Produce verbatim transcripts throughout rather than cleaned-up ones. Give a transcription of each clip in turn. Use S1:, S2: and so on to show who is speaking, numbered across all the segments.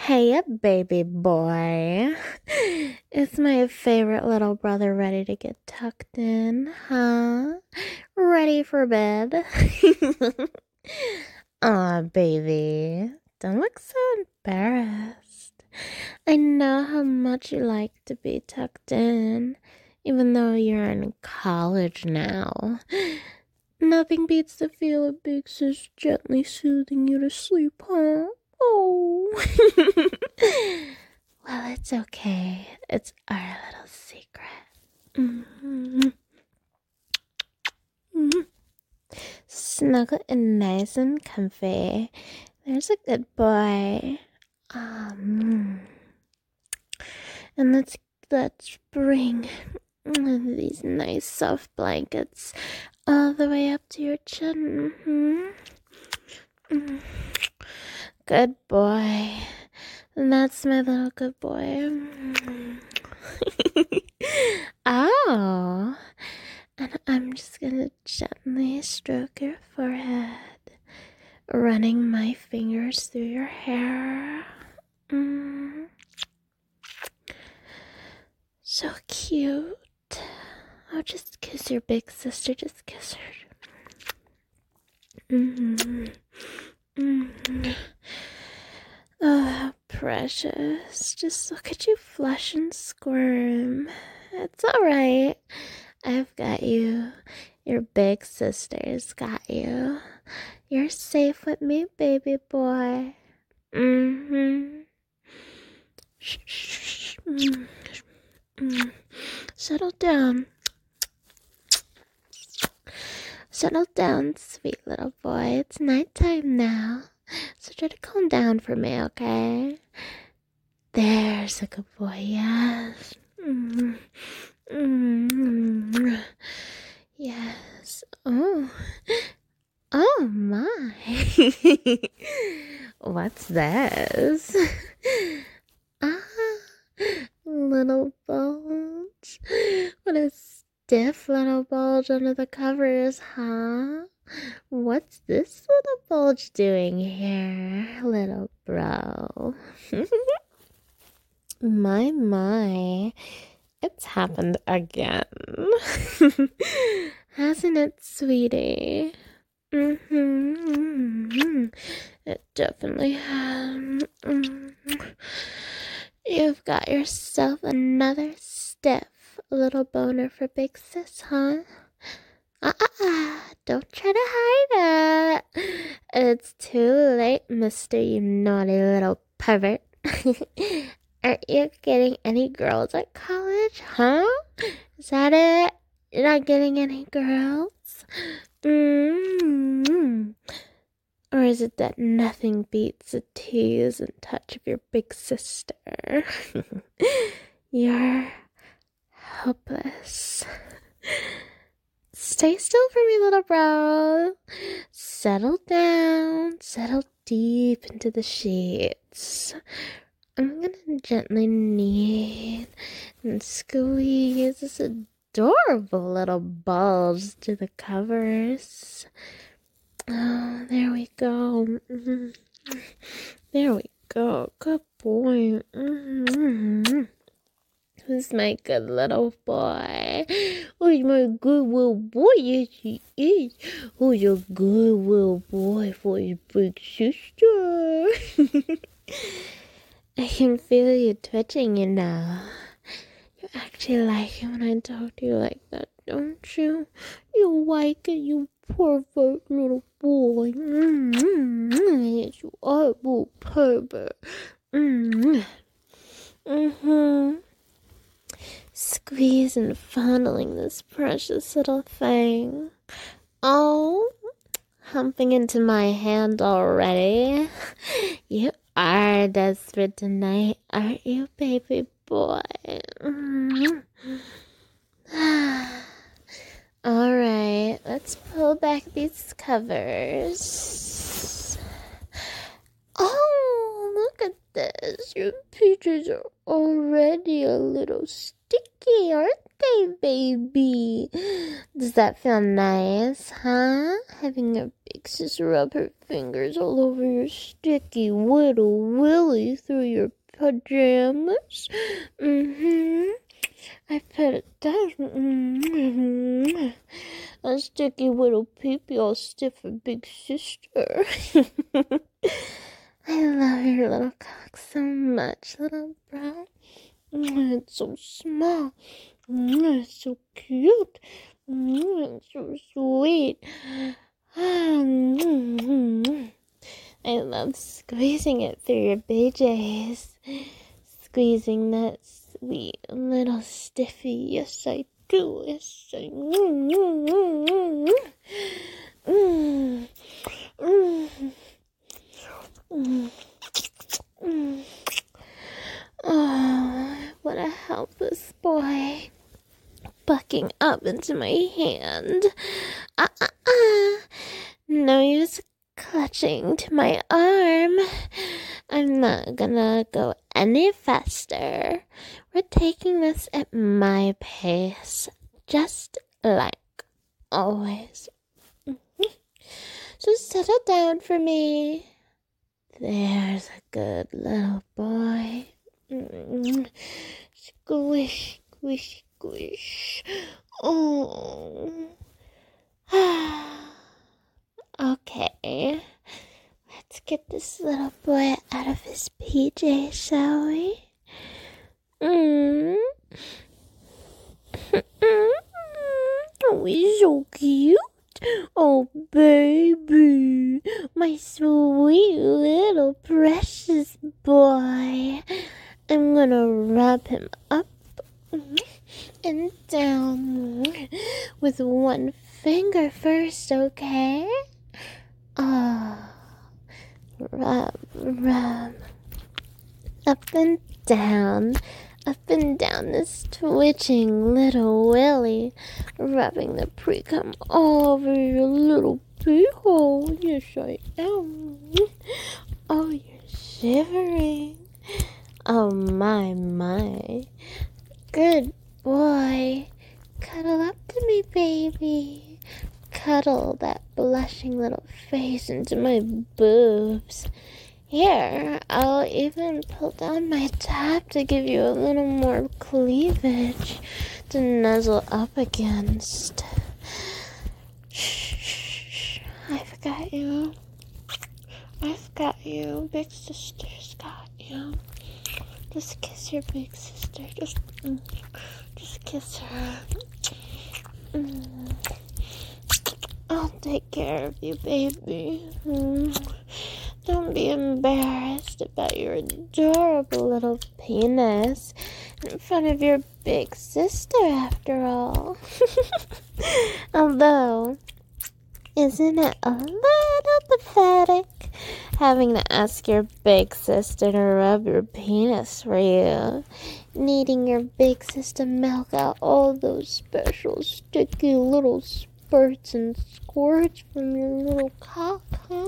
S1: Hey, baby boy. Is my favorite little brother ready to get tucked in, huh? Ready for bed? Aw, baby. Don't look so embarrassed. I know how much you like to be tucked in, even though you're in college now. Nothing beats the feel of big sis gently soothing you to sleep, huh? Oh. Well, it's okay. It's our little secret. Mm-hmm. Mm-hmm. Snuggle in nice and comfy. There's a good boy. Um, and let's let's bring these nice soft blankets all the way up to your chin. Mm-hmm. Mm-hmm. Good boy. And that's my little good boy. Oh. And I'm just gonna gently stroke your forehead, running my fingers through your hair. Mm. So cute. Oh, just kiss your big sister. Just kiss her. Mm-hmm. Mm-hmm. Oh, how precious. Just look at you flush and squirm. It's alright. I've got you. Your big sister's got you. You're safe with me, baby boy. Mm-hmm. Shh, shh, shh. Mm. Mm. Settle down. Settle down, sweet little boy. It's nighttime now. So try to calm down for me, okay? There's a good boy, yes. Mm. Mm. Yes. Oh. Oh my. What's this? Ah, little bulge. What a stiff little bulge under the covers, huh? What's this little bulge doing here, little bro? My, my. It's happened again. Hasn't it, sweetie? Mm-hmm, mm-hmm. It definitely has. Mm-hmm. You've got yourself another stiff little boner for big sis, huh? Uh-uh, don't try to hide it. It's too late, mister, you naughty little pervert. Aren't you getting any girls at college, huh? Is that it? You're not getting any girls? Mm-hmm. Or is it that nothing beats a tease and touch of your big sister? You're hopeless. Stay still for me, little bro. Settle down. Settle deep into the sheets. I'm gonna gently knead and squeeze this adorable little bulge to the covers. Oh, there we go. Mm-hmm. There we go. Good boy. Mm-hmm. Who's my good little boy? Who's my good little boy? Yes, he is. Who's a good little boy for his big sister? I can feel you twitching, you know. You actually like it when I talk to you like that, don't you? You like it, you pervert little boy. Mm-hmm. Yes, you are a little pervert. Mm-hmm. Mm-hmm. Squeeze and fondling this precious little thing. Oh, humping into my hand already. You are desperate tonight, aren't you, baby boy? Mm-hmm. All right, let's pull back these covers. Oh, look at guess your peaches are already a little sticky, aren't they, baby? Does that feel nice, huh? Having your big sister rub her fingers all over your sticky little willy through your pajamas? Mm-hmm. I put it down. Mm-hmm. A sticky little peepee all stiff for big sister. I love your little cock so much, little bro. It's so small. It's so cute. It's so sweet. I love squeezing it through your B Js. Squeezing that sweet little stiffy. Yes, I do. Yes, I do. Mm, mm, mm, mm. Oh, what a helpless boy. Bucking up into my hand. Ah, ah, ah. No use clutching to my arm. I'm not gonna go any faster. We're taking this at my pace, just like always. Mm-hmm. So settle down for me. There's a good little boy. Mm-hmm. Squish, squish, squish. Oh. Okay. Let's get this little boy out of his P J, shall we? Mm. Oh, he's so cute. Oh, baby. My sweet little precious boy. I'm gonna wrap him up and down with one finger first, okay? Ah. Oh. Rub, rub, up and down, up and down this twitching little willy, rubbing the pre-cum all over your little pee hole. Yes, I am. Oh, you're shivering. Oh, my, my. Good boy. Cuddle up to me, baby. Cuddle that blushing little face into my boobs. Here, I'll even pull down my top to give you a little more cleavage to nuzzle up against. Shh, shh, shh. I've got you. I've got you. Big sister's got you. Just kiss your big sister. Just, just kiss her. Mm. I'll take care of you, baby. Mm. Don't be embarrassed about your adorable little penis in front of your big sister, after all. Although, isn't it a little pathetic having to ask your big sister to rub your penis for you? Needing your big sister to milk out all those special sticky little spurts and squirts from your little cock.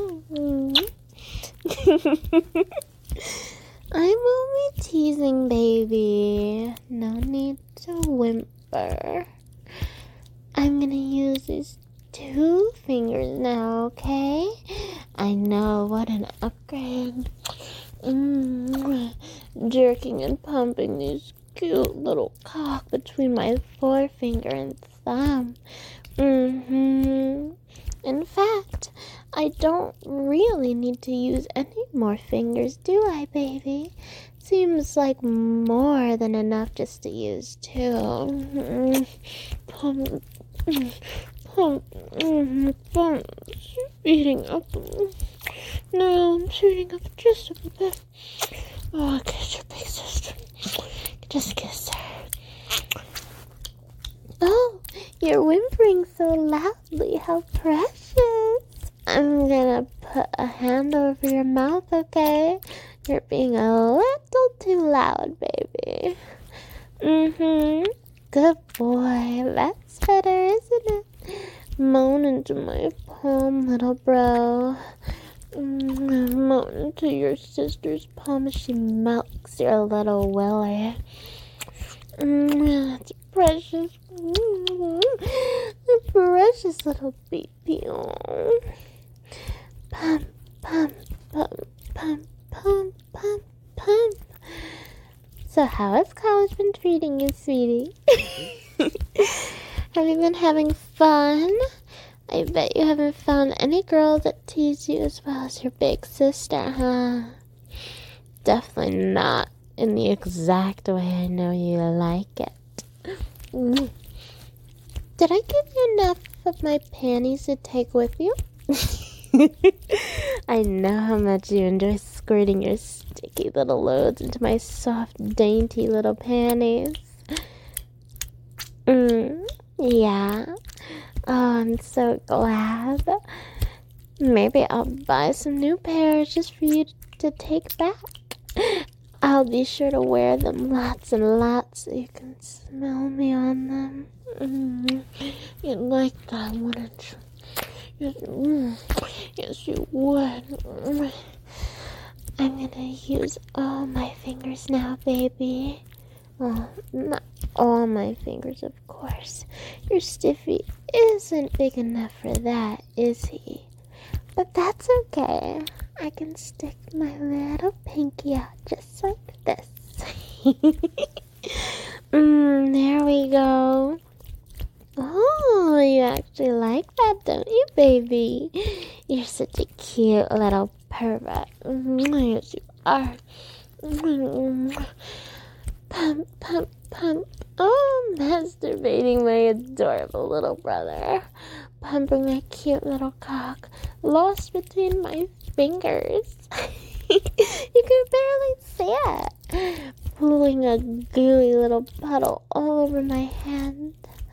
S1: I'm only teasing, baby. No need to whimper. I'm gonna use these two fingers now, okay? I know, what an upgrade. Mm, jerking and pumping these cute little cock between my forefinger and thumb. Mm-hmm. In fact, I don't really need to use any more fingers, do I, baby? Seems like more than enough just to use two. Mm-hmm. Pump, pump, mm-hmm. Pump. Speeding up. No, I'm speeding up just a bit. Oh, kiss your big sister. Just kiss her. Oh, you're whimpering so loudly. How precious. I'm gonna put a hand over your mouth, okay? You're being a little too loud, baby. Mm-hmm. Good boy. That's better, isn't it? Moan into my palm, little bro. Mm, Move into your sister's palm as she milks your little willy. Mm, it's precious. Mm, a precious little baby. Oh. Pump, pump, pump, pump, pump, pump, pump. So how has college been treating you, sweetie? Have you been having fun? I bet you haven't found any girl that tease you as well as your big sister, huh? Definitely not in the exact way I know you like it. Mm. Did I give you enough of my panties to take with you? I know how much you enjoy squirting your sticky little loads into my soft, dainty little panties. Mm, yeah. Oh, I'm so glad. Maybe I'll buy some new pairs just for you to take back. I'll be sure to wear them lots and lots so you can smell me on them. Mm, you'd like that, wouldn't you? Yes, mm, yes you would. Mm. I'm gonna use all my fingers now, baby. Well, not all my fingers, of course. Your stiffy isn't big enough for that, is he? But that's okay. I can stick my little pinky out just like this. mm, there we go. Oh, you actually like that, don't you, baby? You're such a cute little pervert. Mm, yes, you are. Mm, pump, pump, pump. Oh, masturbating my adorable little brother. Pumping my cute little cock lost between my fingers. You can barely see it. Pulling a gooey little puddle all over my hand.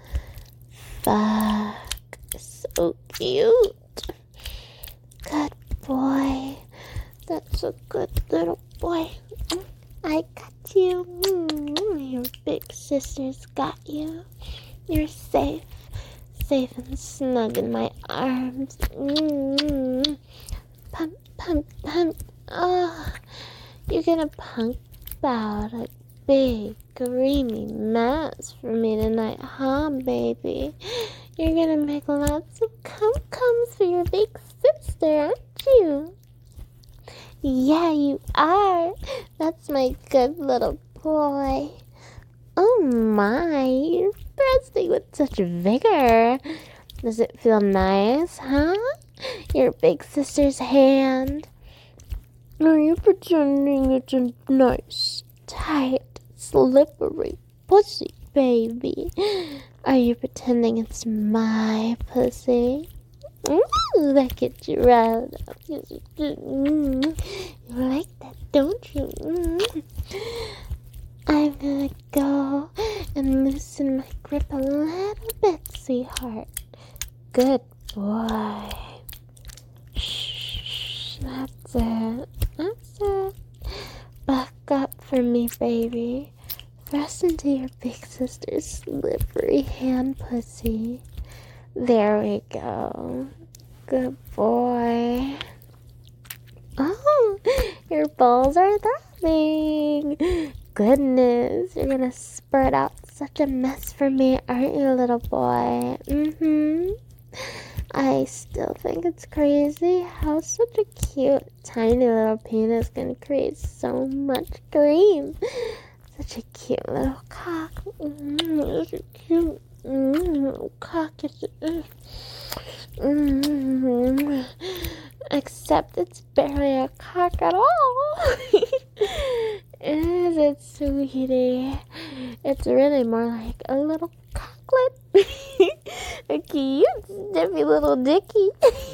S1: Fuck. So cute. Good boy. That's a good little boy. I got you. Your big sister's got you. You're safe. Safe and snug in my arms. Mm-hmm. Pump, pump, pump. Oh, you're gonna pump out a big, creamy mess for me tonight, huh, baby? You're gonna make lots of cum-cums for your big sister, aren't you? Yeah, you are. That's my good little boy. Oh my, you're thrusting with such vigor. Does it feel nice, huh? Your big sister's hand. Are you pretending it's a nice, tight, slippery pussy, baby? Are you pretending it's my pussy? Ooh, that gets you riled up. Mm, you like that, don't you? Mm. I'm gonna go and loosen my grip a little bit, sweetheart. Good boy. Shh, that's it. That's it. Back up for me, baby. Thrust into your big sister's slippery hand pussy. There we go. Good boy. Oh, your balls are throbbing. Goodness, you're gonna spurt out such a mess for me, aren't you, little boy? Mm-hmm. I still think it's crazy how such a cute, tiny little penis can create so much cream. Such a cute little cock. Mm-hmm. Such a cute mm-hmm. little cock. Mm-hmm. Except it's barely a cock at all. Is it, sweetie? It's really more like a little cocklet. A cute, sniffy little dicky.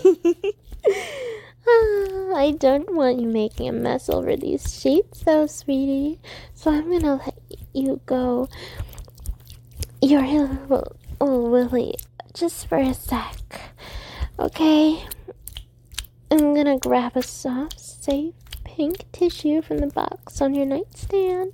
S1: I don't want you making a mess over these sheets, though, sweetie. So I'm gonna let you go. Your little, little Willie, just for a sec. Okay? I'm gonna grab a soft, safe, pink tissue from the box on your nightstand.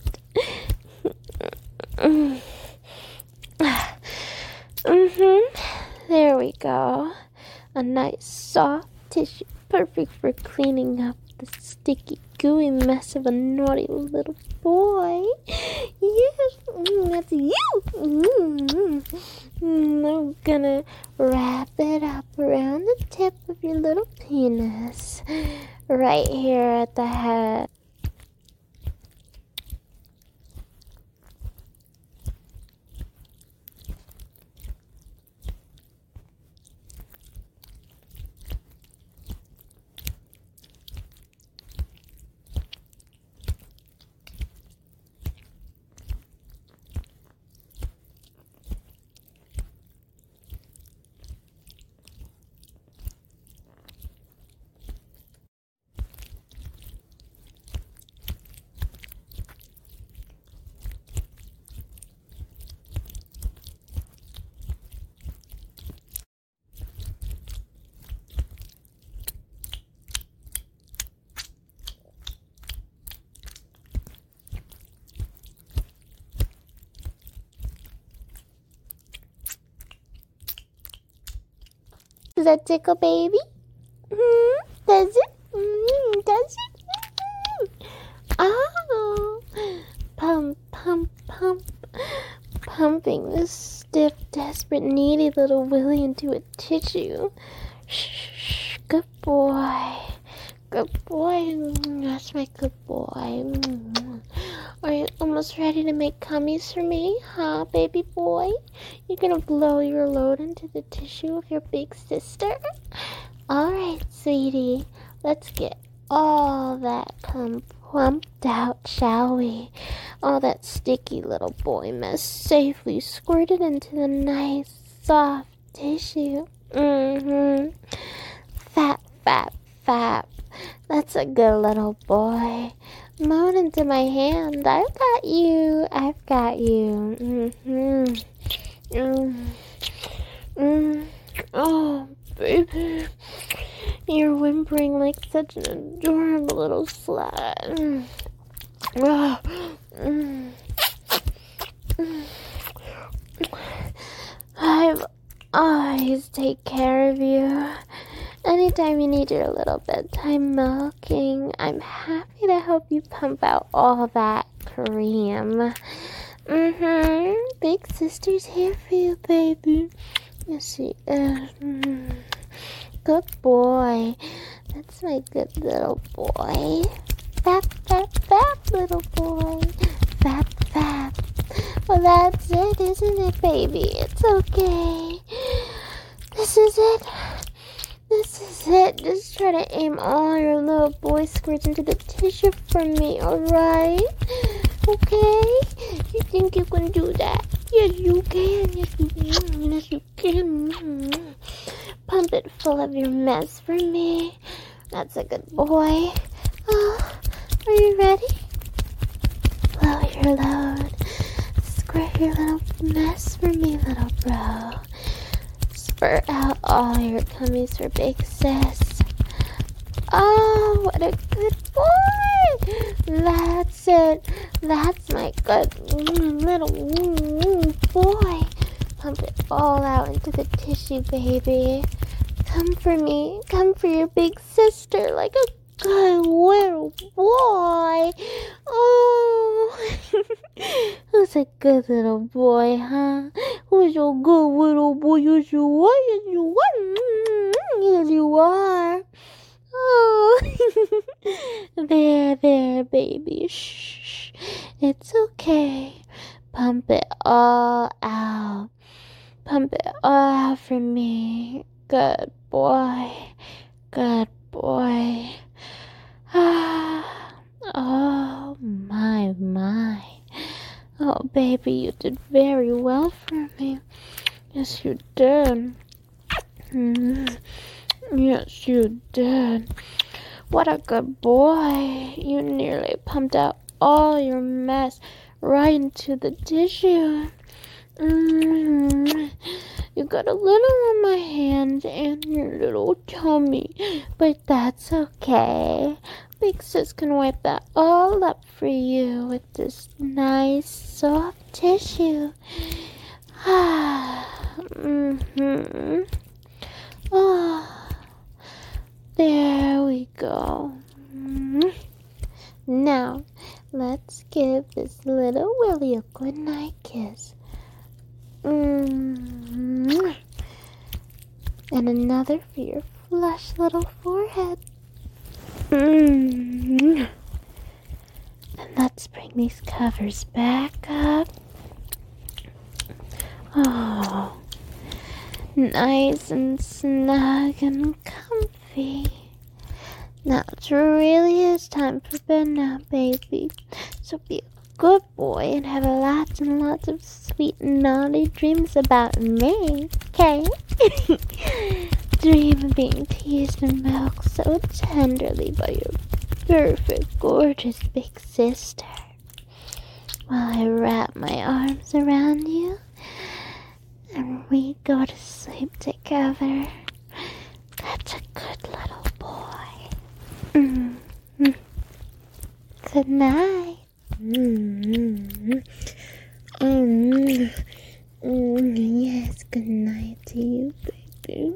S1: Mm-hmm. There we go. A nice, soft tissue perfect for cleaning up the sticky, gooey mess of a naughty little boy. Yes, mm, that's you. Mm, mm, I'm gonna wrap it up around the tip of your little penis, right here at the head. Does that tickle, baby? Mm, does it? Mm, does it? Mm. Oh, pump, pump, pump, pumping this stiff, desperate, needy little willy into a tissue. Shh, shh, good boy. Good boy. That's my good boy. Are you almost ready to make cummies for me, huh, baby boy? You're gonna blow your load into the tissue of your big sister? Alright, sweetie. Let's get all that cum plumped out, shall we? All that sticky little boy mess safely squirted into the nice, soft tissue. Mm-hmm. Fap, fap, fap. That's a good little boy. Moan into my hand. I've got you. I've got you. Mm-hmm. Mm. Mm. Oh, baby. You're whimpering like such an adorable little slut. Mm. Oh. Mm. Mm. I've always take care of you. Anytime you need your little bedtime milking, I'm happy to help you pump out all that cream. Mm-hmm. Big sister's here for you, baby. Yes, she is. Mm. Good boy. That's my good little boy. Fap, fap, fap, little boy. Fap, fap. Well, that's it, isn't it, baby? It's okay. This is it. This is it. Just try to aim all your little boy squirts into the tissue for me, alright? Okay? You think you can do that? Yes, you can. Yes, you can. Yes, you can. Pump it full of your mess for me. That's a good boy. Oh, are you ready? Blow your load. Squirt your little mess for me, little bro. Spurt out all your cummies for big sis. Oh, what a good boy. That's it. That's my good mm, little mm, boy. Pump it all out into the tissue, baby. Come for me. Come for your big sister like a good little boy. Oh, who's a good little boy, huh? Who's a good little boy? Yes, you are. Yes, you are. Yes, you are. Oh, there, there, baby. Shh. It's okay. Pump it all out. Pump it all out for me. Good boy. Good boy. Ah. Oh, my, my. Oh, baby, you did very well for me. Yes, you did. Mm. Yes, you did. What a good boy. You nearly pumped out all your mess right into the tissue. Mm. You got a little on my hand and your little tummy, but that's okay. Big sis can wipe that all up for you with this nice soft tissue. Ah. Mm-hmm. Oh. There we go. Now, let's give this little Willie a good night kiss. And another for your flush little forehead. And let's bring these covers back up. Oh, nice and snug and comfy. Now it really is time for bed now, baby. So be a good boy and have lots and lots of sweet naughty dreams about me, okay? Dream of being teased and milked so tenderly by your perfect, gorgeous big sister, while I wrap my arms around you and we go to sleep together. That's a good little boy. Mm-hmm. Good night. Mm-hmm. Mm-hmm. Mm-hmm. Yes, good night to you, baby.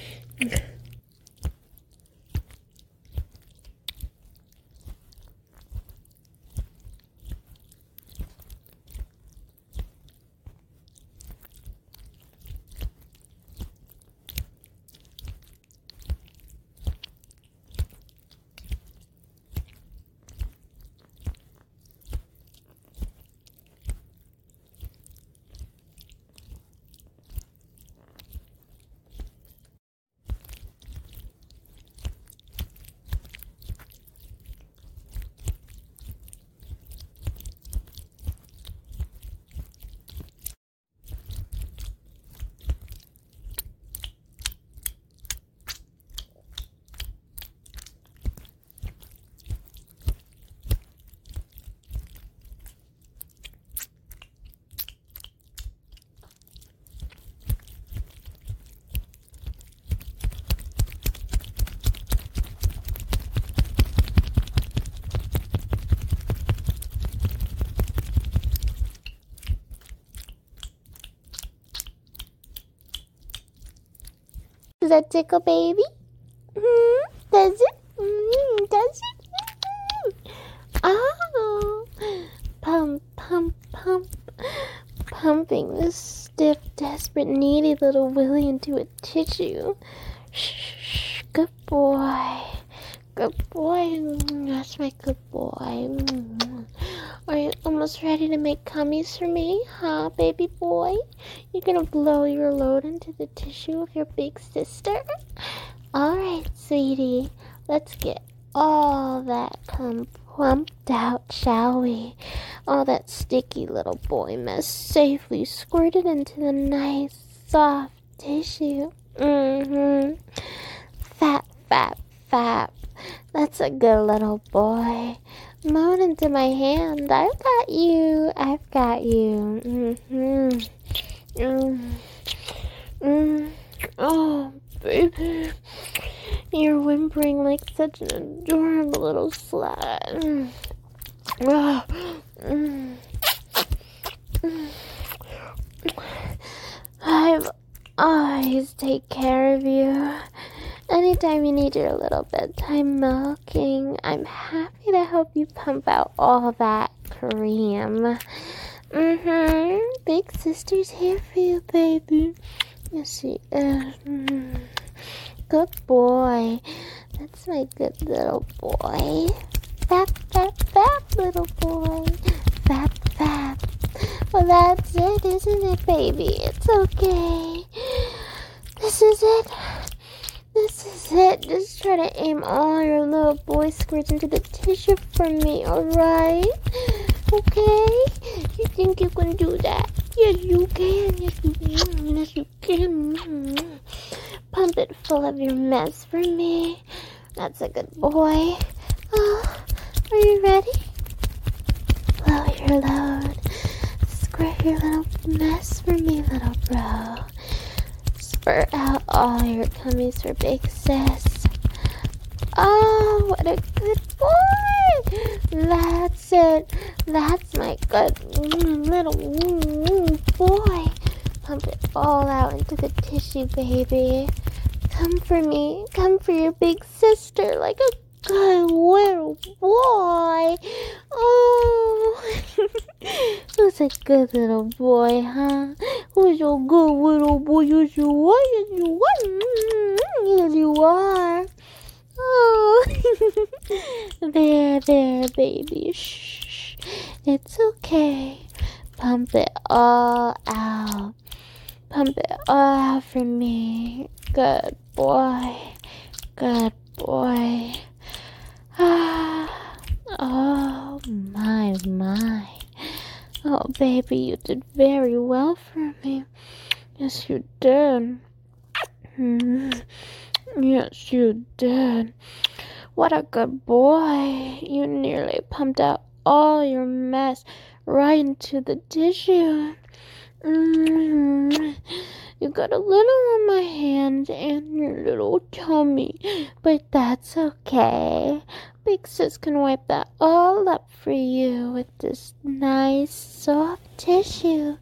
S1: Does that tickle, baby? Mm, does it? Mm, does it? Mm. Oh, pump, pump, pump, pumping this stiff, desperate, needy little Willie into a tissue. Shh, shh, good boy, good boy. That's my good boy. Are you almost ready to make cummies for me, huh, baby boy? You're gonna blow your load into the tissue of your big sister? Alright, sweetie. Let's get all that cum plumped out, shall we? All that sticky little boy mess safely squirted into the nice, soft tissue. Mm-hmm. Fap, fap, fap. That's a good little boy. Moan into my hand. I've got you. I've got you. Mm-hmm. Mm. Mm. Oh, baby. You're whimpering like such an adorable little slut. Mm. Oh. Mm. Mm. I've always take care of you. Anytime you need your little bedtime milking, I'm happy to help you pump out all that cream. Mm-hmm. Big sister's here for you, baby. Yes, she is. Mm. Good boy. That's my good little boy. Fap, fap, fap, little boy. Fap, fap. Well, that's it, isn't it, baby? It's okay. This is it. This is it. Just try to aim all your little boy squirts into the tissue for me, alright? Okay? You think you can do that? Yes, you can. Yes, you can. Yes, you can. Pump it full of your mess for me. That's a good boy. Oh, are you ready? Blow your load. Squirt your little mess for me, little bro. Spurt out all your cummies for big sis. Oh, what a good boy. That's it. That's my good mm, little mm, boy. Pump it all out into the tissue, baby. Come for me. Come for your big sis. sister like a good little boy. Oh, who's a good little boy, huh? Who's a good little boy? Yes, you are. Yes, you are. Yes, you are. Oh, there, there, baby. Shh. It's okay. Pump it all out. Pump it all out for me. Good boy. Good boy. Ah. Oh, my, my. Oh, baby, you did very well for me. Yes, you did. Mm. Yes, you did. What a good boy. You nearly pumped out all your mess right into the tissue. Mm. You got a little on my hand and your little tummy, but that's okay. Big Sis can wipe that all up for you with this nice soft tissue.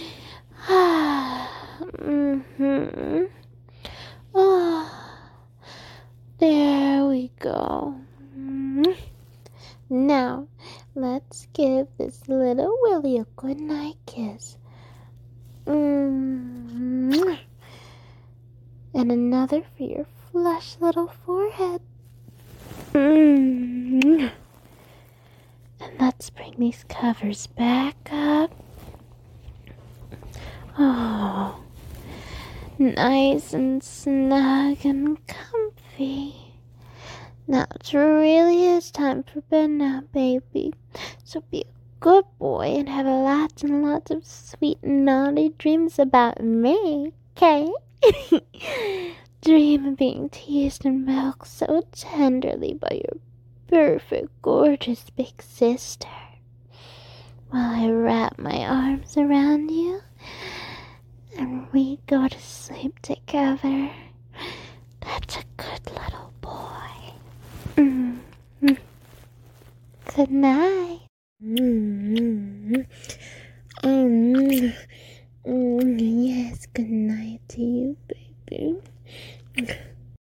S1: mm-hmm. Oh, there we go. Now, let's give this little Willie a good night kiss. Mm-hmm. And another for your flush little forehead. Mm-hmm. And let's bring these covers back up. Oh, nice and snug and comfy. Now it really is time for bed now, baby. So be a good boy and have lots and lots of sweet naughty dreams about me, okay? Dream of being teased and milked so tenderly by your perfect, gorgeous big sister, while I wrap my arms around you and we go to sleep together. That's a good little boy. Mm-hmm. Good night. Mm-hmm. Um, mm, yes, good night to you, baby.